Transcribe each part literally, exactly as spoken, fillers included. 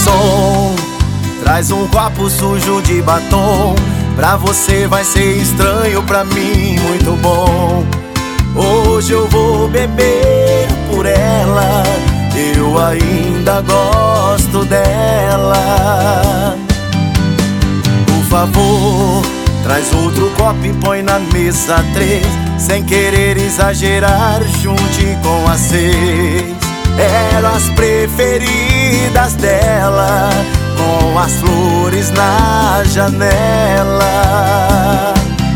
Garçom, traz um copo sujo de batom. Pra você vai ser estranho, pra mim muito bom. Hoje eu vou beber por ela, eu ainda gosto dela. Por favor, traz outro copo e põe na mesa três. Sem querer exagerar, junte com as seis. Eram as preferidas dela, com as flores na janela.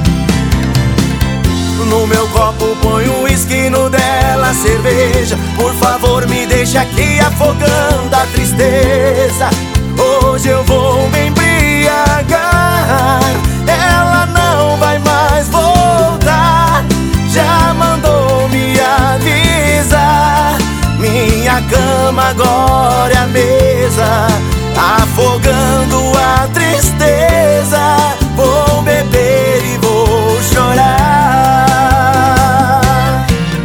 No meu copo põe um uísque, no dela cerveja. Por favor, me deixa aqui afogando a tristeza. Hoje eu vou me embriagar, ela não vai mais voltar. Já mandou me avisar, minha cama agora é a mesa, afogando a tristeza. Vou beber e vou chorar.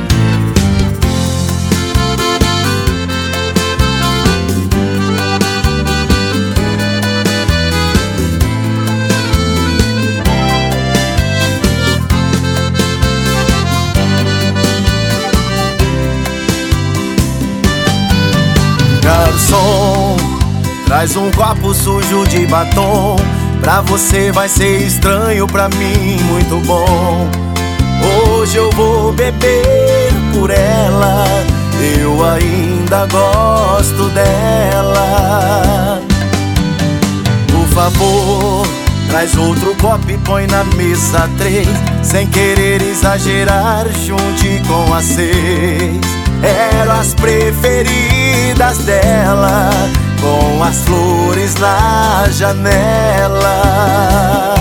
Garçom, traz um copo sujo de batom. Pra você vai ser estranho, pra mim muito bom. Hoje eu vou beber por ela, eu ainda gosto dela. Por favor, traz outro copo e põe na mesa três. Sem querer exagerar, junte com as seis. Eram as preferidas dela, com as flores na janela.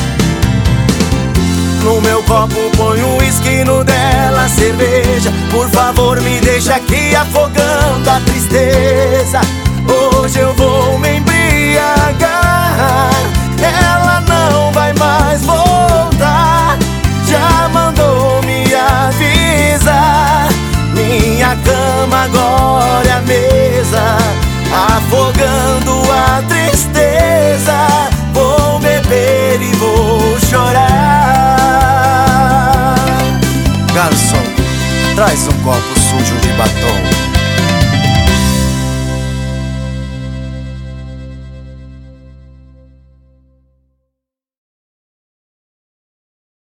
No meu copo põe um uísque, no dela cerveja. Por favor, me deixa aqui afogando a tristeza. Hoje eu vou me embriagar, ela não vai mais voltar. Já mandou me avisar, minha cama agora é a mesa, afogando a tristeza. Vou beber e vou chorar. Garçom, traz um copo sujo de batom.